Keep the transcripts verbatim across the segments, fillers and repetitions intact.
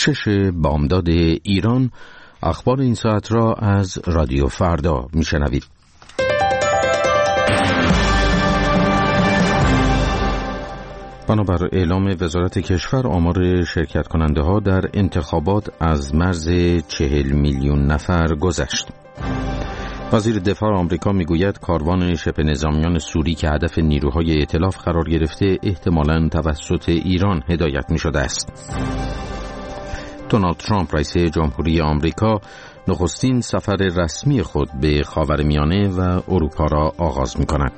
شش بامداد ایران. اخبار این ساعت را از رادیو فردا میشنوید. بنابر اعلام وزارت کشور، آمار شرکت کننده ها در انتخابات از مرز چهل میلیون نفر گذشت. وزیر دفاع آمریکا میگوید کاروان شبه نظامیان سوری که هدف نیروهای ائتلاف قرار گرفته احتمالاً توسط ایران هدایت می شده است. دونالد ترامپ رئیس جمهوری آمریکا نخستین سفر رسمی خود به خاورمیانه و اروپا را آغاز می کند.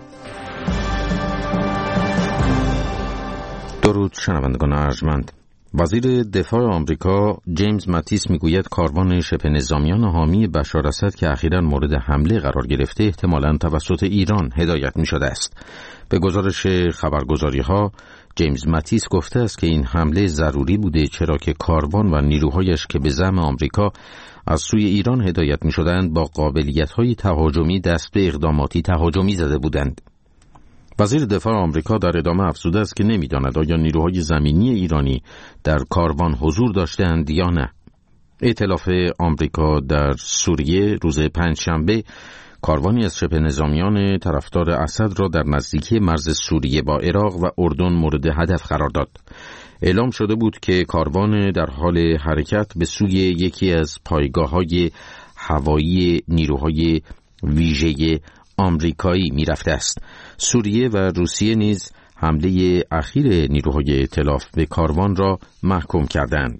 درود شنوندگان ارجمند. وزیر دفاع آمریکا جیمز ماتیس میگوید کاروان شبه نظامیان حامی بشار اسد که اخیراً مورد حمله قرار گرفته احتمالاً توسط ایران هدایت می شده است. به گزارش خبرگزاری‌ها، جیمز ماتیس گفته است که این حمله ضروری بوده، چرا که کاروان و نیروهایش که به زعم آمریکا از سوی ایران هدایت می شدند با قابلیت‌های تهاجمی دست به اقداماتی تهاجمی زده بودند. وزیر دفاع آمریکا در ادامه افزوده است که نمی‌داند آیا نیروهای زمینی ایرانی در کاروان حضور داشتند یا نه. ائتلاف آمریکا در سوریه روز پنجشنبه کاروانی از شبه نظامیان طرفدار اسد را در نزدیکی مرز سوریه با عراق و اردن مورد هدف قرار داد. اعلام شده بود که کاروان در حال حرکت به سوی یکی از پایگاه‌های هوایی نیروهای ویژه آمریکایی می‌رفته است. سوریه و روسیه نیز حمله اخیر نیروهای ائتلاف به کاروان را محکوم کردند.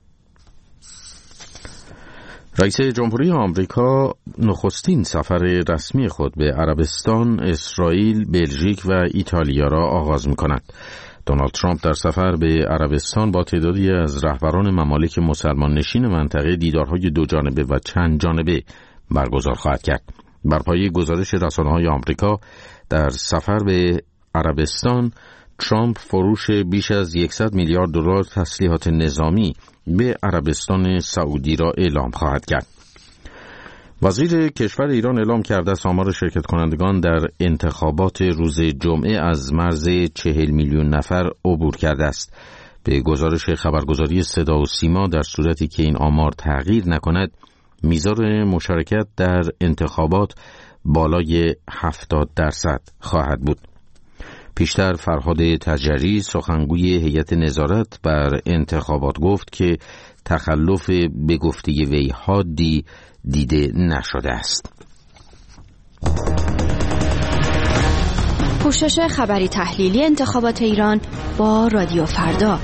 رئیس جمهوری آمریکا نخستین سفر رسمی خود به عربستان، اسرائیل، بلژیک و ایتالیا را آغاز می‌کند. دونالد ترامپ در سفر به عربستان با تعدادی از رهبران ممالک مسلمان نشین منطقه دیدارهای دو جانبه و چند جانبه برگزار خواهد کرد. بر پایه گزارش رسانه‌های آمریکا، در سفر به عربستان ترامپ فروش بیش از صد میلیارد دلار تسلیحات نظامی به عربستان سعودی را اعلام خواهد کرد. وزیر کشور ایران اعلام کرده است آمار شرکت کنندگان در انتخابات روز جمعه از مرز چهل میلیون نفر عبور کرده است. به گزارش خبرگزاری صدا و سیما، در صورتی که این آمار تغییر نکند، میزان مشارکت در انتخابات بالای هفتاد درصد خواهد بود. پیشتر فرهاد تجری، سخنگوی هیئت نظارت بر انتخابات، گفت که تخلف به گفته وی حادی دیده نشده است. پوشش خبری تحلیلی انتخابات ایران با رادیو فردا.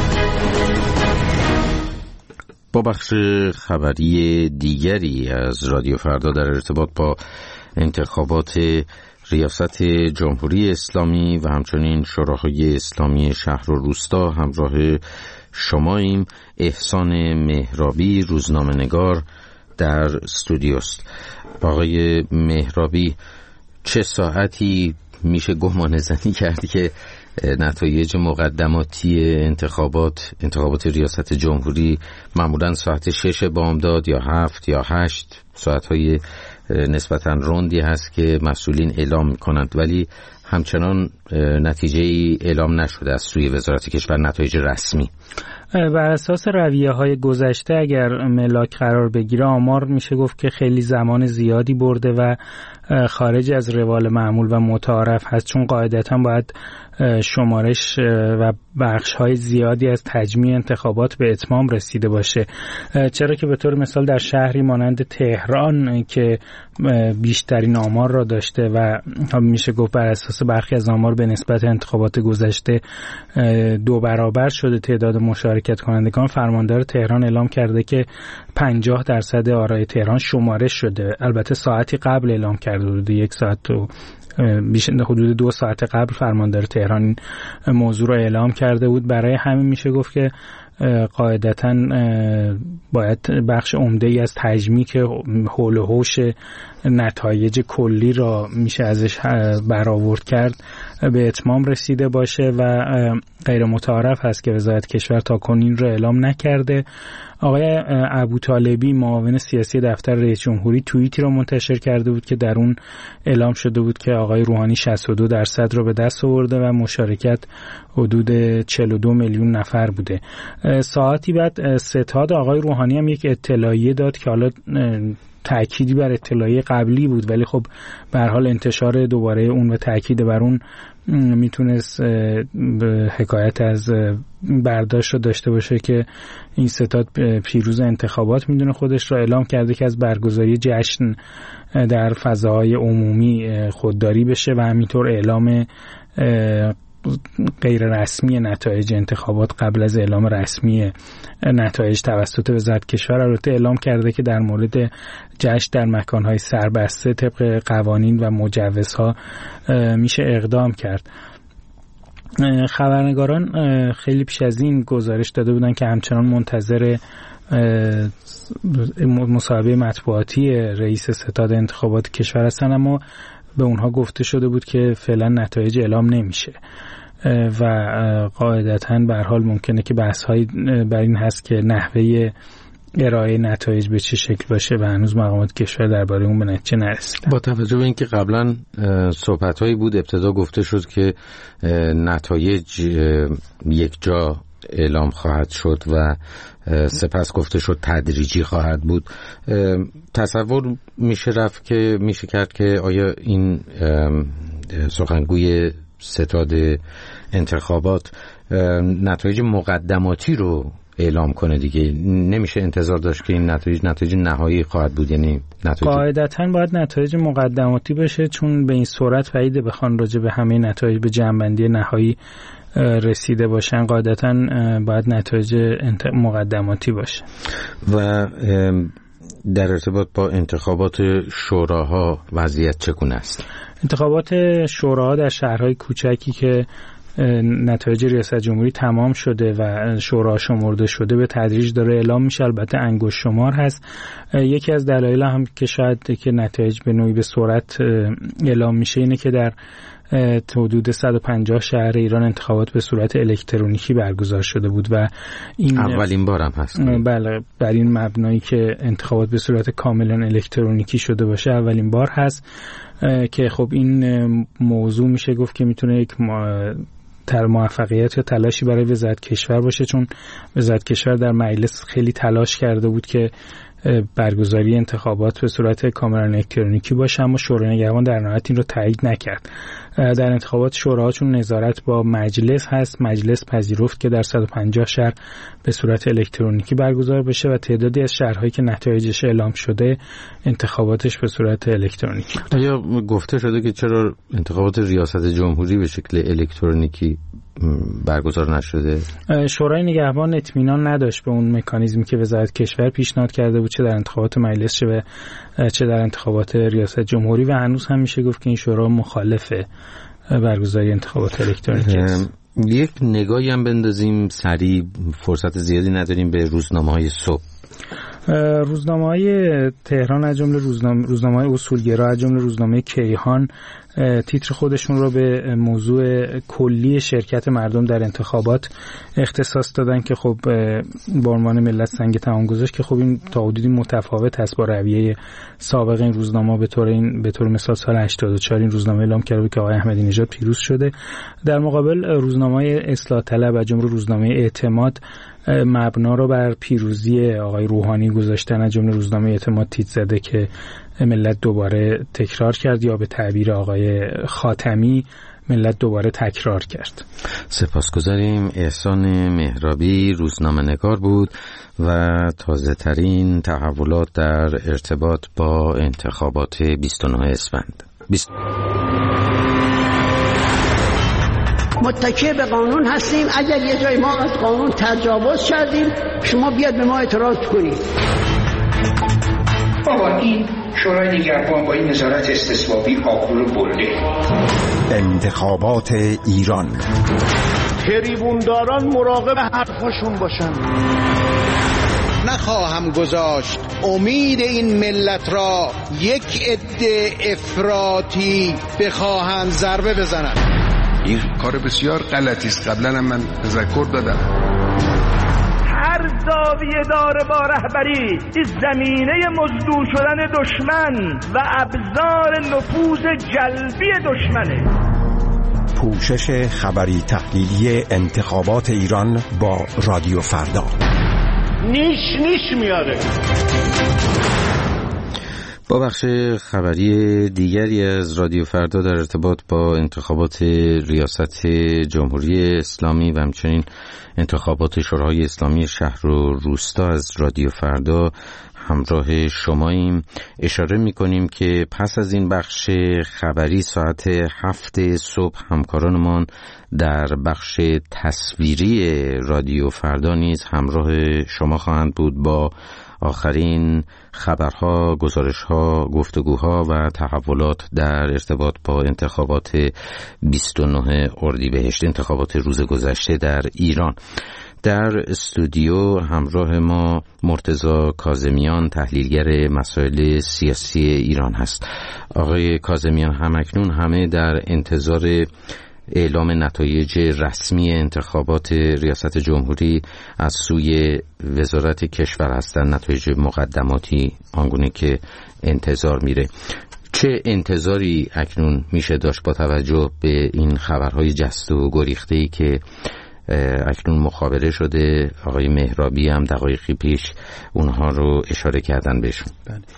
با بخش خبری دیگری از رادیو فردا در ارتباط با انتخابات ریاست جمهوری اسلامی و همچنین شوراهای اسلامی شهر و روستا همراه شماییم. احسان مهرابی، روزنامه‌نگار، در استودیوست. آقای مهرابی، چه ساعتی میشه گمان زنی کرد که نتایج مقدماتی انتخابات انتخابات ریاست جمهوری معمولاً ساعت شش بامداد یا هفت یا هشت، ساعتهای نسبتاً روندی هست که مسئولین اعلام میکنند، ولی همچنان نتیجه ای اعلام نشده از سوی وزارت کشور، نتایج رسمی. بر اساس رویه‌های گذشته اگر ملاک قرار بگیره، آمار میشه گفت که خیلی زمان زیادی برده و خارج از روال معمول و متعارف هست، چون قاعدتاً باید شمارش و بخش‌های زیادی از تجمیع انتخابات به اتمام رسیده باشه. چرا که به طور مثال در شهری مانند تهران که بیشترین آمار را داشته و میشه گفت بر اساس برخی از آمار به نسبت انتخابات گذشته دو برابر شده تعداد مشارکت کنندگان، فرماندار تهران اعلام کرده که پنجاه درصد آرای تهران شمارش شده. البته ساعتی قبل اعلام کرده بود، یک ساعت و بیش حدود دو ساعت قبل فرماندار تهران این موضوع را اعلام کرده بود. برای همین میشه گفت که قاعدتاً باید بخش عمده‌ای از تجمیع که حول و حوش نتایج کلی را میشه ازش برآورد کرد به اتمام رسیده باشه و غیر متعارف هست که وزارت کشور تاکنون را اعلام نکرده. آقای ابوطالبی معاون سیاسی دفتر رئیس جمهوری توییتی را منتشر کرده بود که در اون اعلام شده بود که آقای روحانی شصت و دو درصد را به دست آورده و مشارکت حدود چهل و دو میلیون نفر بوده. ساعتی بعد ستاد آقای روحانی هم یک اطلاعیه داد که حالا تأکیدی بر اطلاعیه قبلی بود، ولی خب به هر حال انتشار دوباره اون و تأکید بر اون میتونست حکایت از برداشت رو داشته باشه که این ستاد پیروز انتخابات میدونه خودش رو. اعلام کرده که از برگزاری جشن در فضاهای عمومی خودداری بشه و همینطور اعلام غیر رسمی نتایج انتخابات قبل از اعلام رسمی نتایج توسط وزارت کشور البته اعلام کرده که در مورد جشن در مکانهای سربسته طبق قوانین و مجوزها میشه اقدام کرد. خبرنگاران خیلی پیش از این گزارش داده بودن که همچنان منتظر مصاحبه مطبوعاتی رئیس ستاد انتخابات کشور هستن، اما به اونها گفته شده بود که فعلا نتایج اعلام نمیشه و قاعدتاً به هر حال ممکنه که بحث‌هایی بر این هست که نحوه ارائه نتایج به چه شکل باشه و هنوز مقامات کشور درباره اون به نتیجه نرسیدن. با توجه به اینکه قبلا صحبت‌هایی بود ابتدا گفته شد که نتایج یک جا اعلام خواهد شد و سپس گفته شد تدریجی خواهد بود، تصور میشه رفت که میشه کرد که آیا این سخنگوی ستاد انتخابات نتایج مقدماتی رو اعلام کنه دیگه؟ نمیشه انتظار داشت که این نتایج نتایج نهایی خواهد بود؟ یعنی نتایج قاعدتاً باید نتایج مقدماتی باشه، چون به این صورت بعیده بخوان راجع به همه نتایج به جمع‌بندی نهایی رسیده باشن. قاعدتاً باید نتایج مقدماتی باشه. و در ارتباط با انتخابات شوراها وضعیت چگونه است؟ انتخابات شوراها در شهرهای کوچکی که نتایج ریاست جمهوری تمام شده و شورا شمرده شده به تدریج داره اعلام میشه. البته انگشت شمار هست. یکی از دلایل هم که شاید که نتایج به نوعی به سرعت اعلام میشه اینه که در حدود صد و پنجاه شهر ایران انتخابات به صورت الکترونیکی برگزار شده بود و این اولین بارم هست. بله، بر این مبنایی که انتخابات به صورت کاملا الکترونیکی شده باشه اولین بار هست که خب این موضوع میشه گفت که میتونه یک تر موفقیت یا تلاشی برای وزارت کشور باشه، چون وزارت کشور در مجلس خیلی تلاش کرده بود که برگزاری انتخابات به صورت کاملا الکترونیکی باشه، اما شورای نگهبان در نهایت این رو تایید نکرد. در انتخابات شوراها چون نظارت با مجلس هست، مجلس پذیرفت که در صد و پنجاه شهر به صورت الکترونیکی برگزار بشه و تعدادی از شهرهایی که نتایجش اعلام شده انتخاباتش به صورت الکترونیکی. آیا گفته شده که چرا انتخابات ریاست جمهوری به شکل الکترونیکی برگزار نشده؟ شورای نگهبان اطمینان نداشت به اون مکانیزمی که وزارت کشور پیشنهاد کرده بود، چه در انتخابات مجلس چه چه در انتخابات ریاست جمهوری، و هنوز هم میشه گفت که این شورا مخالفه برگزاری انتخابات الکترونیکی است. یک نگاهی هم بندازیم سریع، فرصت زیادی نداریم، به روزنامه‌های صبح. روزنامه‌های تهران از جمله روزنامه روزنامه‌های اصولگرا از جمله روزنامه کیهان تیتر خودشون رو به موضوع کلی شرکت مردم در انتخابات اختصاص دادن که خب به عنوان ملت سنگ تمام گذاشت که خب این تا حدودی متفاوت است با رویه سابق این روزنامه. به طور این به طور مثال سال هشتاد و چهار این روزنامه اعلام کرده که آقای احمدی نژاد پیروز شده. در مقابل روزنامه اصلاح طلب از جمله روزنامه اعتماد مبنا رو بر پیروزی آقای روحانی گذاشتن، از جمله روزنامه اعتماد تیتر زده که ملت دوباره تکرار کرد، یا به تعبیر آقای خاتمی ملت دوباره تکرار کرد. سپاسگزاریم. احسان مهرابی روزنامه نگار بود و تازه ترین تحولات در ارتباط با انتخابات بیست و نه اسفند. بیست... متکی به قانون هستیم. اگر یه جای ما از قانون تجاوز کردیم شما بیاد به ما اعتراض کنید. بابا این شورای نگهبان با این نظارت استثبابی آبرو رو برده. انتخابات ایران، تریبونداران مراقب حرفاشون باشن. نخواهم گذاشت امید این ملت را یک عده افراطی بخواهند ضربه بزنند. این کار بسیار غلطی است. قبلا هم من تذکر دادم. هر جا زاویه داره با رهبری این زمینه مزدور شدن دشمن و ابزار نفوذ جلبی دشمنه. پوشش خبری تحلیلی انتخابات ایران با رادیو فردا. نیش نیش میاره. با بخش خبری دیگری از رادیو فردا در ارتباط با انتخابات ریاست جمهوری اسلامی و همچنین انتخابات شورای اسلامی شهر و روستا از رادیو فردا همراه شماییم. اشاره می‌کنیم که پس از این بخش خبری ساعت هفت صبح همکارانمان در بخش تصویری رادیو فردا نیز همراه شما خواهند بود با آخرین خبرها، گزارشها، گفتگوها و تحولات در ارتباط با انتخابات بیست و نه اردیبهشت، انتخابات روز گذشته در ایران. در استودیو همراه ما مرتضی کاظمیان، تحلیلگر مسائل سیاسی ایران هست. آقای کاظمیان، همکنون همه در انتظار اعلام نتایج رسمی انتخابات ریاست جمهوری از سوی وزارت کشور هستند، نتایج مقدماتی آنگونه که انتظار میره. چه انتظاری اکنون میشه داشت با توجه به این خبرهای جست و گریخته‌ای که اکنون مخابره شده؟ آقای مهرابی هم دقایقی پیش اونها رو اشاره کردن بهشون.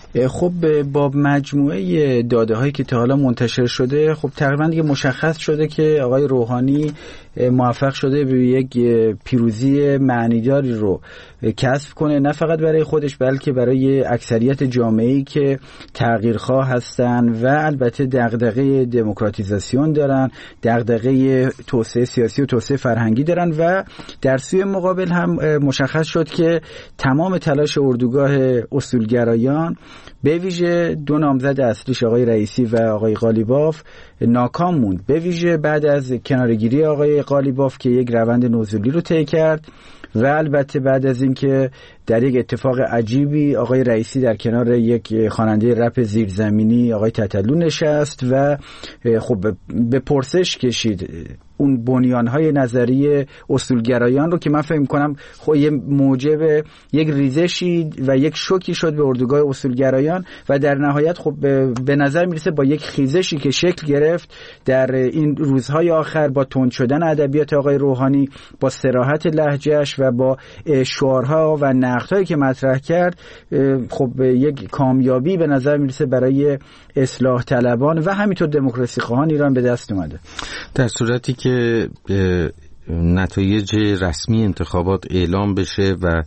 خب با مجموعه داده هایی که تا حالا منتشر شده، خب تقریبا دیگه مشخص شده که آقای روحانی موفق شده به یک پیروزی معنیداری رو کسب کنه، نه فقط برای خودش بلکه برای اکثریت جامعه‌ای که تغییرخواه هستن و البته دغدغه دموکراتیزاسیون دارن، دغدغه توسعه سیاسی و توسعه فرهنگی دارن. و در سوی مقابل هم مشخص شد که تمام تلاش اردوگاه اصولگرایان به ویژه دو نامزد اصلیش آقای رئیسی و آقای قالیباف ناکام موند، به ویژه بعد از کناره‌گیری آقای قالیباف که یک روند نزولی رو طی کرد و البته بعد از اینکه در یک اتفاق عجیبی آقای رئیسی در کنار یک خواننده رپ زیرزمینی آقای تتلو نشست و خب به پرسش کشید اون بنیانهای نظری اصولگرایان رو که من فکر می‌کنم خب یه موجب یک ریزشی و یک شوکی شد به اردوگاه اصولگرایان و در نهایت خب به نظر میرسه با یک خیزشی که شکل گرفت در این روزهای آخر با تند شدن ادبیات آقای روحانی، با صراحت لهجه‌اش و با شعارها و نقدهایی که مطرح کرد، خب یک کامیابی به نظر میرسه برای اصلاح طلبان و همینطور دموکراسی خواهان ایران به دست اومده. در صورتی که نتایج رسمی انتخابات اعلام بشه و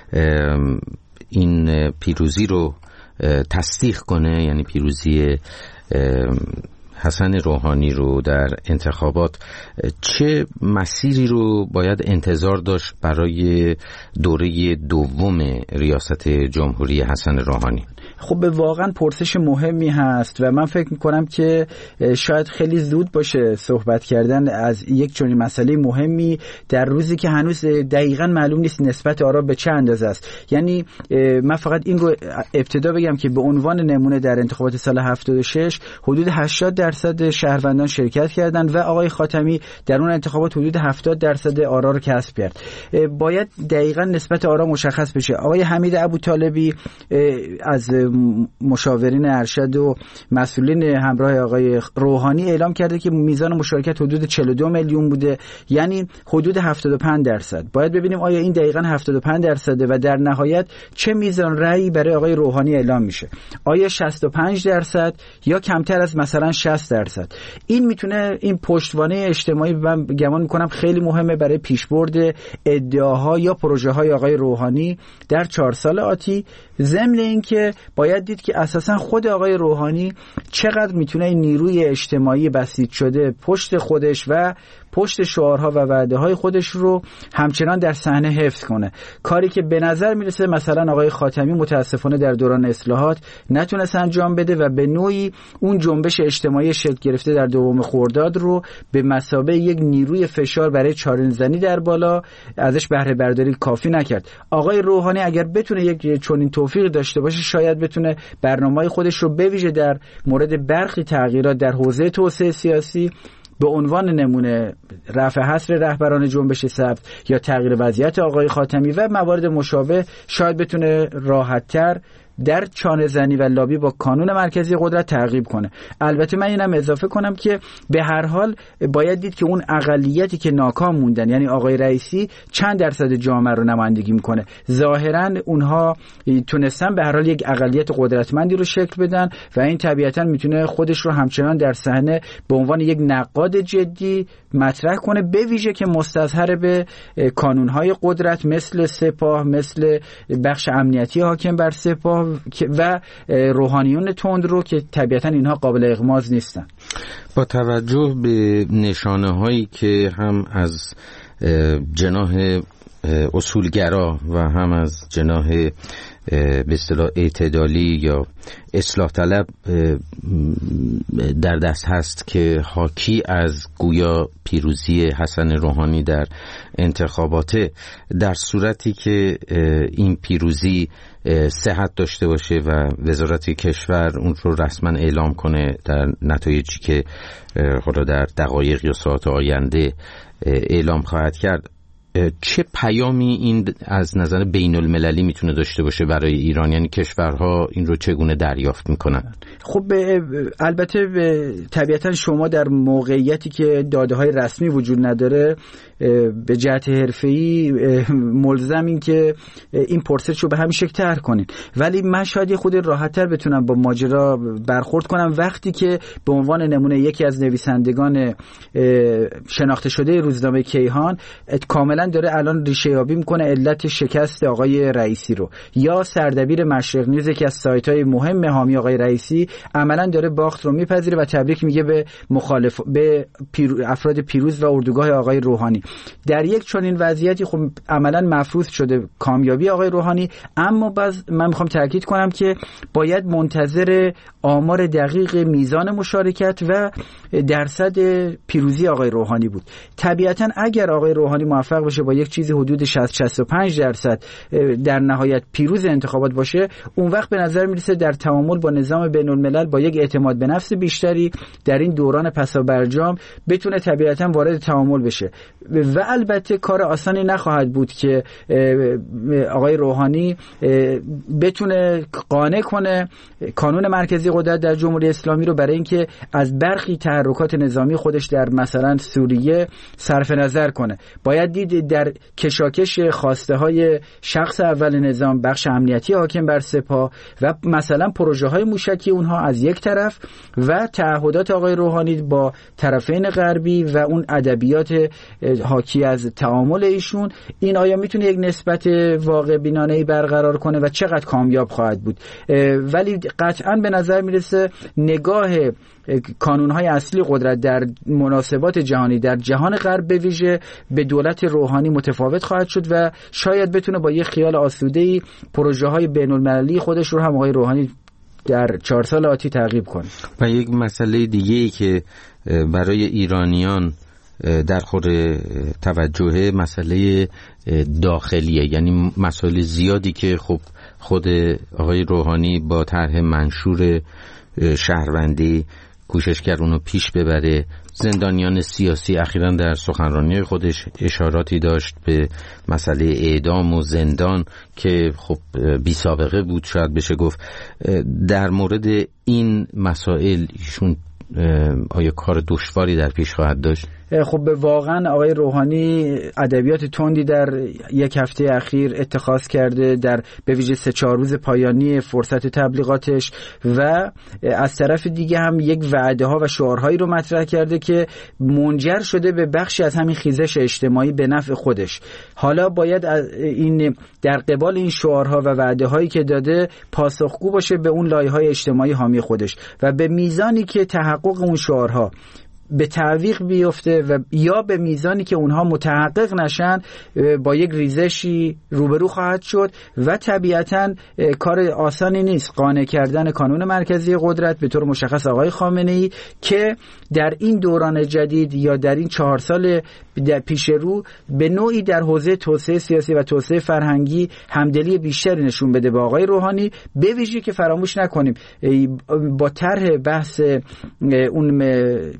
این پیروزی رو تصدیق کنه، یعنی پیروزی حسن روحانی رو در انتخابات، چه مسیری رو باید انتظار داشت برای دوره دوم ریاست جمهوری حسن روحانی؟ خب واقعا پرسش مهمی هست و من فکر میکنم که شاید خیلی زود باشه صحبت کردن از یک چنین مسئله مهمی در روزی که هنوز دقیقاً معلوم نیست نسبت آرا به چه اندازه است. یعنی من فقط این رو ابتدا بگم که به عنوان نمونه در انتخابات سال هفتاد و شش حدود هشتاد درصد شهروندان شرکت کردند و آقای خاتمی در اون انتخابات حدود هفتاد درصد آرا رو کسب کرد. باید دقیقاً نسبت آرا مشخص بشه. آقای حمید ابوطالبی از مشاورین ارشد و مسئولین همراه آقای روحانی اعلام کرده که میزان مشارکت حدود چهل و دو میلیون بوده، یعنی حدود هفتاد و پنج درصد. باید ببینیم آیا این دقیقاً هفتاد و پنج درصده و در نهایت چه میزان رأی برای آقای روحانی اعلام میشه، آیا شصت و پنج درصد یا کمتر از مثلا شصت درصد. این میتونه این پشتوانه اجتماعی من گمان میکنم خیلی مهمه برای پیشبرد ادعاها یا پروژه های آقای روحانی در چهار سال آتی. ضمن اینکه باید دید که اساسا خود آقای روحانی چقدر میتونه این نیروی اجتماعی بسیط شده پشت خودش و پشت شعارها و وعده های خودش رو همچنان در صحنه حفظ کنه، کاری که به نظر میرسه مثلا آقای خاتمی متاسفانه در دوران اصلاحات نتونست انجام بده و به نوعی اون جنبش اجتماعی شکل گرفته در دوم خرداد رو به مثابه یک نیروی فشار برای چاره‌زنی در بالا ازش بهره برداری کافی نکرد. آقای روحانی اگر بتونه یک چنین توفیق داشته باشه شاید بتونه برنامه‌های خودش رو بویژه در مورد برخی تغییرات در حوزه توسعه سیاسی به عنوان نمونه رفع حصر رهبران جنبش سبز یا تغییر وضعیت آقای خاتمی و موارد مشابه شاید بتونه راحت‌تر در چانه زنی و لابی با کانون مرکزی قدرت تعقیب کنه. البته من اینم اضافه کنم که به هر حال باید دید که اون اقلیتی که ناکام موندن، یعنی آقای رئیسی، چند درصد جامعه رو نمایندگی میکنه. ظاهرا اونها تونستن به هر حال یک اقلیت قدرتمندی رو شکل بدن و این طبیعتا میتونه خودش رو همچنان در صحنه به عنوان یک نقاد جدی مطرح کنه، به ویژه که مستظهر به کانونهای قدرت مثل سپاه، مثل بخش امنیتی حاکم بر سپاه و روحانیون تندرو که طبیعتا اینها قابل اغماض نیستن. با توجه به نشانه هایی که هم از جناح اصولگرا و هم از جناح به اصطلاح اعتدالی یا اصلاح طلب در دست هست که حاکی از گویا پیروزی حسن روحانی در انتخابات، در صورتی که این پیروزی صحت داشته باشه و وزارت کشور اون رو رسما اعلام کنه در نتایجی که حالا در دقایق یا ساعات آینده اعلام خواهد کرد، چه پیامی این از نظر بین المللی میتونه داشته باشه برای ایران؟ یعنی کشورها این رو چگونه دریافت میکنن؟ خب البته طبیعتا شما در موقعیتی که داده های رسمی وجود نداره به جهت حرفه‌ای ملزم این که این پرسش رو به همین شکل طرح کنین، ولی من شاید خود راحت‌تر بتونم با ماجرا برخورد کنم وقتی که به عنوان نمونه یکی از نویسندگان شناخته شده روزنامه کیهان کاملا داره الان ریشه یابی میکنه علت شکست آقای رئیسی رو، یا سردبیر مشرق نیوز که از سایت‌های مهم حامی آقای رئیسی عملا داره باخت رو میپذیره و تبریک میگه به مخالف به پیرو... افراد پیروز و اردوگاه آقای روحانی. در یک چنین وضعیتی خب عملا مفروض شده کامیابی آقای روحانی، اما باز من میخوام تاکید کنم که باید منتظر آمار دقیق میزان مشارکت و درصد پیروزی آقای روحانی بود. طبیعتا اگر آقای روحانی موفق بشه با یک چیزی حدود شصت تا شصت و پنج درصد در نهایت پیروز انتخابات باشه، اون وقت به نظر میرسه در تعامل با نظام بین الملل با یک اعتماد به نفس بیشتری در این دوران پسا برجام بتونه طبیعتا وارد تعامل بشه و البته کار آسانی نخواهد بود که آقای روحانی بتونه قانع کنه کانون مرکزی قدرت در جمهوری اسلامی رو برای اینکه از برخی تحرکات نظامی خودش در مثلا سوریه صرف نظر کنه. باید دید در کشاکش خواسته های شخص اول نظام، بخش امنیتی حاکم بر سپاه و مثلا پروژه های موشکی اونها از یک طرف و تعهدات آقای روحانی با طرفین غربی و اون ادبیات حاکی از تعامل ایشون، این آیا میتونه یک نسبت واقع بینانه‌ای برقرار کنه و چقدر کامیاب خواهد بود؟ ولی قطعاً به نظر میرسه نگاه کانونهای اصلی قدرت در مناسبات جهانی در جهان غرب به ویژه به دولت روحانی متفاوت خواهد شد و شاید بتونه با یک خیال آسوده‌ای پروژه‌های بین‌المللی خودش رو هم آقای روحانی در چهار سال آتی تعقیب کنه. و یک مسئله دیگه‌ای که برای ایرانیان در خور توجه مسئله داخلیه، یعنی مسائل زیادی که خب خود آقای روحانی با طرح منشور شهروندی کوشش کرد اونو پیش ببره. زندانیان سیاسی اخیراً در سخنرانی خودش اشاراتی داشت به مسئله اعدام و زندان که خب بی سابقه بود شاید بشه گفت. در مورد این مسائل ایشون آیا کار دشواری در پیش خواهد داشت؟ خب واقعا آقای روحانی ادبیات تندی در یک هفته اخیر اتخاذ کرده در به ویژه سه چهار روز پایانی فرصت تبلیغاتش و از طرف دیگه هم یک وعده ها و شعارهایی رو مطرح کرده که منجر شده به بخشی از همین خیزش اجتماعی به نفع خودش. حالا باید این در قبال این شعارها و وعده هایی که داده پاسخگو باشه به اون لایه‌های اجتماعی حامی خودش و به میزانی که تحقق اون شعارها به تعویق بیفته و یا به میزانی که اونها متحقق نشن با یک ریزشی روبرو خواهد شد و طبیعتاً کار آسانی نیست قانع کردن کانون مرکزی قدرت به طور مشخص آقای خامنه‌ای که در این دوران جدید یا در این چهار سال در پیش رو به نوعی در حوزه توسعه سیاسی و توسعه فرهنگی همدلی بیشتری نشون بده با آقای روحانی، به ویژه که فراموش نکنیم با طرح بحث اون بیان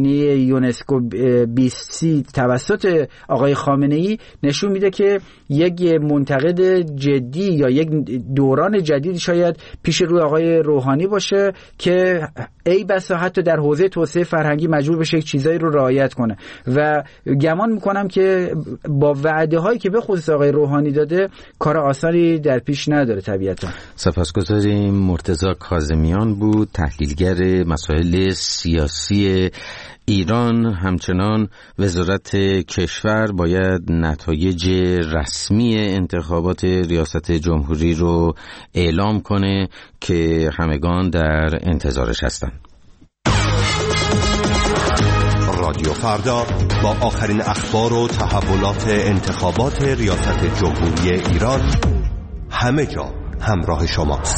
جهانی یونسکو بیست سی توسط آقای خامنه‌ای نشون میده که یک منتقد جدی یا یک دوران جدید شاید پیش روی آقای روحانی باشه که ای بسا حتی در حوزه توسعه فرهنگی مجبور بشه یک چیزایی رو رعایت کنه و گمان میکنم که با وعده هایی که به خصوص آقای روحانی داده کار آسانی در پیش نداره. طبیعتا سپاسگزاریم. مرتضی کاظمیان بود، تحلیلگر مسائل سیاسی ایران. همچنان وزارت کشور باید نتایج رسمی انتخابات ریاست جمهوری رو اعلام کنه که همگان در انتظارش هستند. رادیو فردا با آخرین اخبار و تحولات انتخابات ریاست جمهوری ایران همه جا همراه شماست.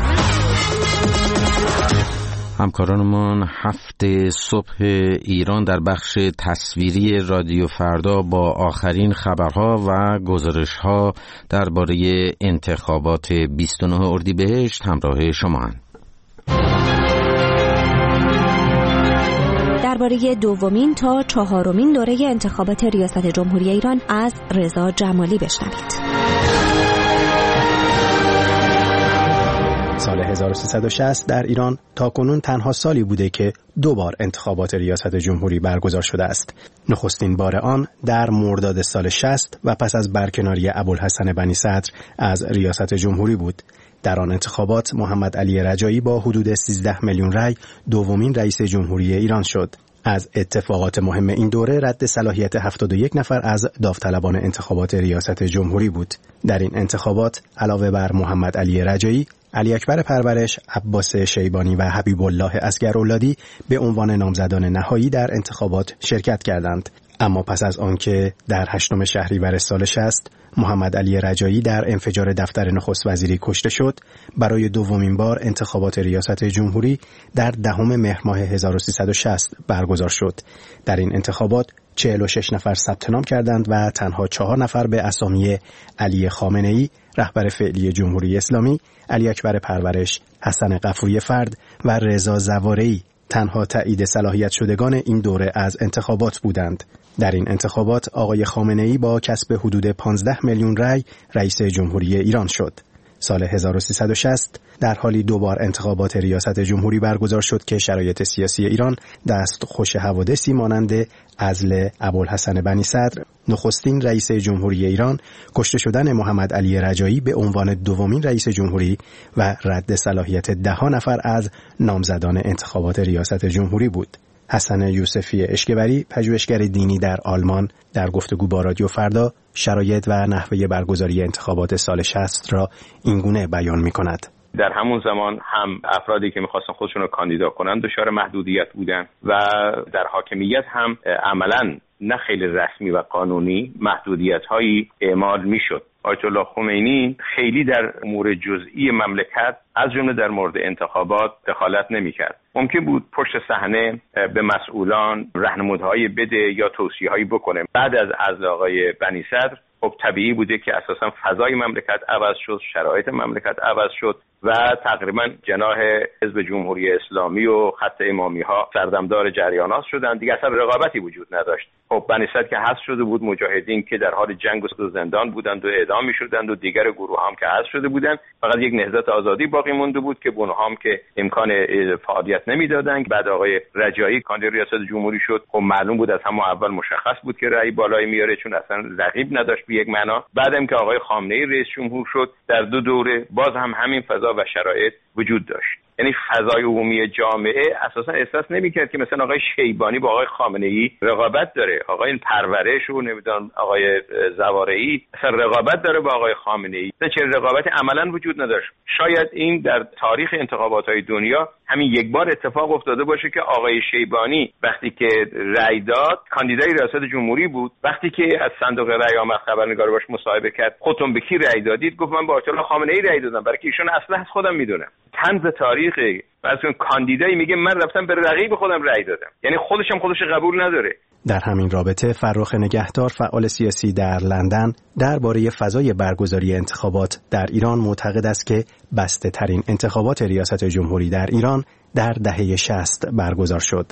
همکارانمان هفت صبح ایران در بخش تصویری رادیو فردا با آخرین خبرها و گزارش‌ها درباره انتخابات بیست و نه اردیبهشت همراه شمااند. درباره دومین تا چهارمین دوره انتخابات ریاست جمهوری ایران از رضا جمالی بشنوید. سال هزار و سیصد و شصت در ایران تاکنون تنها سالی بوده که دو بار انتخابات ریاست جمهوری برگزار شده است. نخستین بار آن در مرداد سال شصت و پس از برکناری ابوالحسن بنی صدر از ریاست جمهوری بود. در آن انتخابات محمد علی رجایی با حدود سیزده میلیون رای دومین رئیس جمهوری ایران شد. از اتفاقات مهم این دوره رد صلاحیت هفتاد و یک نفر از داوطلبان انتخابات ریاست جمهوری بود. در این انتخابات علاوه بر محمد علی رجایی، علی اکبر پرورش، عباس شیبانی و حبیب الله اصغراللادی به عنوان نامزدان نهایی در انتخابات شرکت کردند. اما پس از آنکه در هشتم شهریور سال شصت محمد علی رجایی در انفجار دفتر نخست وزیری کشته شد، برای دومین بار انتخابات ریاست جمهوری در دهم مهر ماه هزار و سیصد و شصت برگزار شد. در این انتخابات چهل و شش نفر ثبت نام کردند و تنها چهار نفر به اسامی علی خامنه‌ای، رهبر فعلی جمهوری اسلامی، علی اکبر پرورش، حسن غفوری فرد و رضا زوارعی تنها تایید صلاحیت شدگان این دوره از انتخابات بودند. در این انتخابات آقای خامنه‌ای با کسب حدود پانزده میلیون رای رئیس جمهوری ایران شد. سال هزار و سیصد و شصت در حالی دوبار انتخابات ریاست جمهوری برگزار شد که شرایط سیاسی ایران دست خوش حوادثی مانند عزل ابوالحسن بنی صدر، نخستین رئیس جمهوری ایران، کشته شدن محمد علی رجایی به عنوان دومین رئیس جمهوری و رد صلاحیت ده ها نفر از نامزدان انتخابات ریاست جمهوری بود. حسن یوسفی اشکبری، پژوهشگر دینی در آلمان، در گفتگو با رادیو فردا شرایط و نحوه برگزاری انتخابات سال شصت را اینگونه بیان می‌کند. در همون زمان هم افرادی که می‌خواستن خودشون رو کاندیدا کنن دچار محدودیت بودن و در حاکمیت هم عملاً نه خیلی رسمی و قانونی محدودیت‌هایی اعمال می‌شد. آیت الله خمینی خیلی در امور جزئی مملکت از جمله در مورد انتخابات دخالت نمی‌کرد. ممکن بود پشت صحنه به مسئولان راهنمودهای بده یا توصیه‌هایی بکنه. بعد از عزل آقای بنی صدر خب طبیعی بوده که اساساً فضای مملکت عوض شد، شرایط مملکت عوض شد و تقریباً جناح حزب جمهوری اسلامی و خط امامی ها سردمدار جریانات شدند. دیگه اصلا رقابتی وجود نداشت. خب بنی صدر که حذف شده بود، مجاهدین که در حال جنگ و زندان بودند و اعدام می‌شدند و دیگر گروه هم که حذف شده بودند، فقط یک نهضت آزادی باقی مونده بود که اونها هم که امکان فعالیت نمیدادند. بعد آقای رجایی کاندید ریاست جمهوری شد. خب معلوم بود از همون اول مشخص بود که رأی بالایی میاره چون اصلا رقیب نداشت به یک معنا. بعدم که آقای خامنه‌ای رئیس جمهور شد، در دو دوره باز هم همین فضا و شرایط وجود داشت. یعنی فضای عمومی جامعه اساسا احساس نمی‌کرد که مثلا آقای شیبانی با آقای خامنه‌ای رقابت داره، آقای پرورش و نمیدونم آقای زوارعی اصلا رقابت داره با آقای خامنه‌ای. چه رقابتی عملاً وجود نداشت. شاید این در تاریخ انتخابات‌های دنیا همین یک بار اتفاق افتاده باشه که آقای شیبانی وقتی که رأی داد کاندیدای ریاست جمهوری بود، وقتی که از صندوق رأی آمد خبرنگار باش مصاحبه کرد خودتون به کی رأی دادید، گفت من با آیت الله خامنه‌ای رأی دادم برای که ایشون اصلا از خودم میدونم. طنز تاریخ از اون کاندیدایی میگه من رفتم به رقیب خودم رأی دادم، یعنی خودش هم خودش قبول نداره. در همین رابطه فرخ نگهدار، فعال سیاسی در لندن، درباره فضای برگزاری انتخابات در ایران معتقد است که بسته ترین انتخابات ریاست جمهوری در ایران در دهه شصت برگزار شد.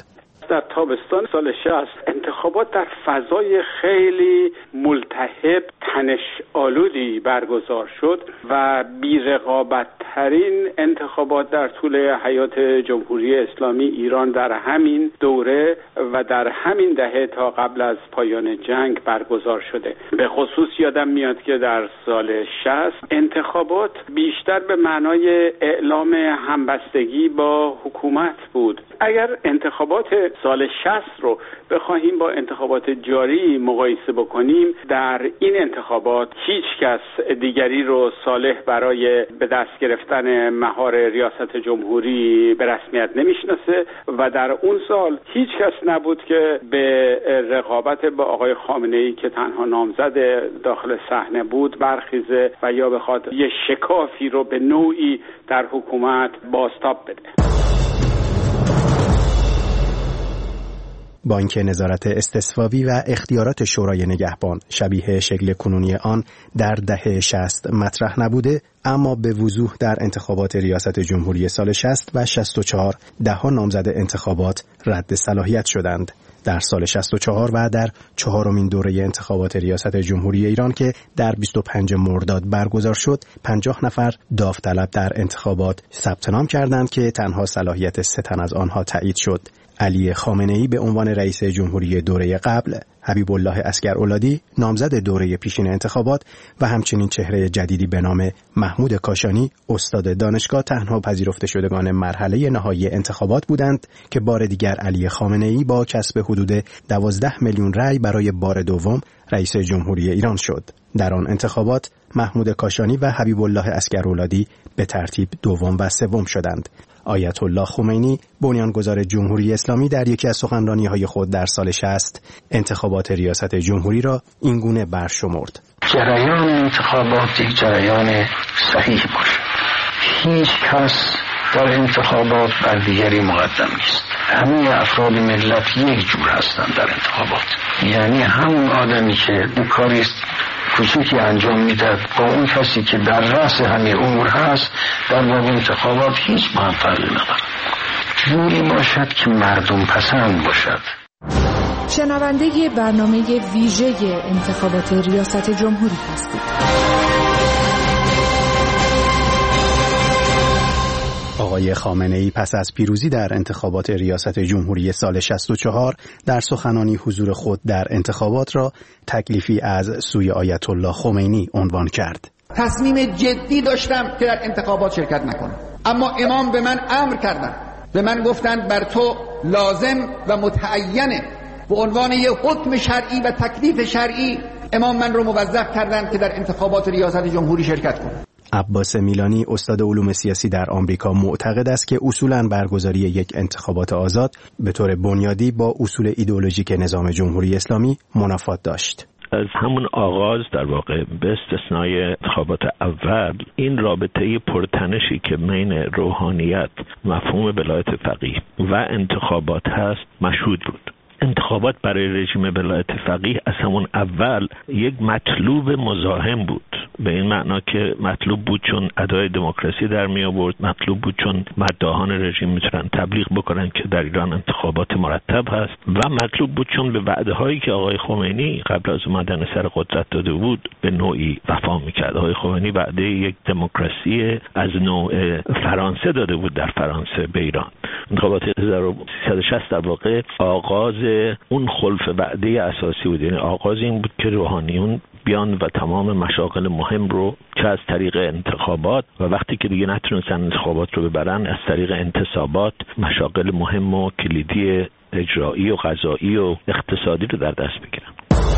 در تابستان سال شصت انتخابات در فضای خیلی ملتهب تنش آلودی برگزار شد و بی‌رقابت ترین انتخابات در طول حیات جمهوری اسلامی ایران در همین دوره و در همین دهه تا قبل از پایان جنگ برگزار شده. به خصوص یادم میاد که در سال شصت انتخابات بیشتر به معنای اعلام همبستگی با حکومت بود. اگر انتخابات سال شصت رو بخواهیم با انتخابات جاری مقایسه بکنیم، در این انتخابات هیچ کس دیگری رو صالح برای به دست گرفتن مهار ریاست جمهوری به رسمیت نمیشناسه و در اون سال هیچ کس نبود که به رقابت با آقای خامنه‌ای که تنها نامزد داخل صحنه بود برخیزه و یا بخواد یه شکافی رو به نوعی در حکومت بازتاب بده. با اینکه نظارت استثوابی و اختیارات شورای نگهبان شبیه شکل کنونی آن در دهه شصت مطرح نبوده، اما به وضوح در انتخابات ریاست جمهوری سال شصت و شصت و چهار ده‌ها نامزد انتخابات رد صلاحیت شدند. در سال شصت و چهار و در چهارمین دوره انتخابات ریاست جمهوری ایران که در بیست و پنجم مرداد برگزار شد، پنجاه نفر داوطلب در انتخابات ثبت نام کردند که تنها صلاحیت سه تن از آنها تایید شد. علی خامنه‌ای به عنوان رئیس جمهوری دوره قبل، حبیب الله عسگراولادی نامزد دوره پیشین انتخابات و همچنین چهره جدیدی به نام محمود کاشانی استاد دانشگاه تنها پذیرفته شدگان مرحله نهایی انتخابات بودند که بار دیگر علی خامنه‌ای با کسب حدود دوازده میلیون رأی برای بار دوم رئیس جمهوری ایران شد. در آن انتخابات محمود کاشانی و حبیب الله عسگراولادی به ترتیب دوم و سوم شدند. آیت الله خمینی بنیانگذار جمهوری اسلامی در یکی از سخنرانی‌های خود در سال شصت انتخابات ریاست جمهوری را اینگونه برشمرد: جریان انتخابات یک جریان صحیح باشه. هیچ کس در انتخابات بر دیگری مقدم نیست. همه افراد ملت یک جور هستند در انتخابات. یعنی همون آدمی که دو کاری کوچیکی انجام میداد با اون کسی که در رأس همه امور هست در واقع انتخابات هیچ با هم فرقی نداره. جوری باشد که مردم پسند باشد. شنونده برنامه ویژه انتخابات ریاست جمهوری هستید. آقای خامنه‌ای پس از پیروزی در انتخابات ریاست جمهوری سال شصت و چهار در سخنانی حضور خود در انتخابات را تکلیفی از سوی آیت الله خمینی عنوان کرد. تصمیم جدی داشتم که در انتخابات شرکت نکنم، اما امام به من امر کردند، به من گفتند بر تو لازم و متعینه به عنوان یک حکم شرعی و تکلیف شرعی امام من رو موظف کردند که در انتخابات ریاست جمهوری شرکت کنم. عباس میلانی استاد علوم سیاسی در آمریکا معتقد است که اصولاً برگزاری یک انتخابات آزاد به طور بنیادی با اصول ایدئولوژیک نظام جمهوری اسلامی منافات داشت. از همون آغاز در واقع به استثنای انتخابات اول این رابطه پرتنشی که بین روحانیت، مفهوم ولایت فقیه و انتخابات هست مشهود بود. انتخابات برای رژیم ولایت فقیه از همون اول یک مطلوب مزاحم بود، به این معنا که مطلوب بود چون ادای دموکراسی در می آورد، مطلوب بود چون مداحان رژیم میتونن تبلیغ بکنن که در ایران انتخابات مرتب هست و مطلوب بود چون به وعده هایی که آقای خمینی قبل از اومدن سر قدرت داده بود به نوعی وفا میکرد. آقای خمینی وعده یک دموکراسی از نوع فرانسه داده بود در فرانسه به ایران. انتخابات هزار و سیصد و شصت در واقع آغاز اون خلف وعده اساسی بود، یعنی آغاز این بود که روحانیون بیان و تمام مشاغل مهم رو چه از طریق انتخابات و وقتی که دیگه نتونستن انتخابات رو ببرن از طریق انتصابات مشاغل مهم و کلیدی اجرایی و قضایی و اقتصادی رو در دست بگیرن.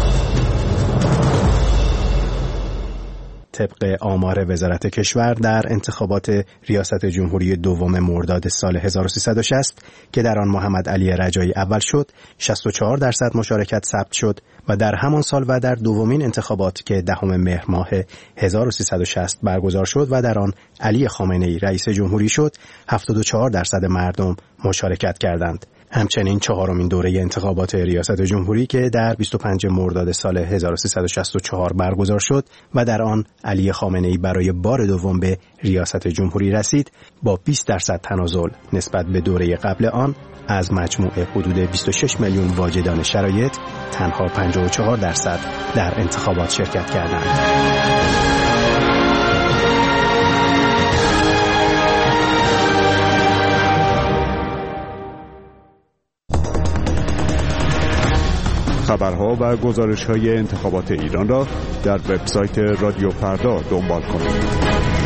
طبق آمار وزارت کشور در انتخابات ریاست جمهوری دوم مرداد سال هزار و سیصد و شصت که در آن محمد علی رجایی اول شد، شصت و چهار درصد مشارکت ثبت شد و در همان سال و در دومین انتخابات که دهم مهر ماه هزار و سیصد و شصت برگزار شد و در آن علی خامنه‌ای رئیس جمهوری شد، هفتاد و چهار درصد مردم مشارکت کردند. همچنین چهارمین دوره انتخابات ریاست جمهوری که در بیست و پنجم مرداد سال هزار و سیصد و شصت و چهار برگزار شد و در آن علی خامنه‌ای برای بار دوم به ریاست جمهوری رسید، با بیست درصد تنازل نسبت به دوره قبل آن از مجموع حدود بیست و شش میلیون واجدان شرایط تنها پنجاه و چهار درصد در انتخابات شرکت کردند. خبرها و گزارش‌های انتخابات ایران را در وبسایت رادیو فردا دنبال کنید.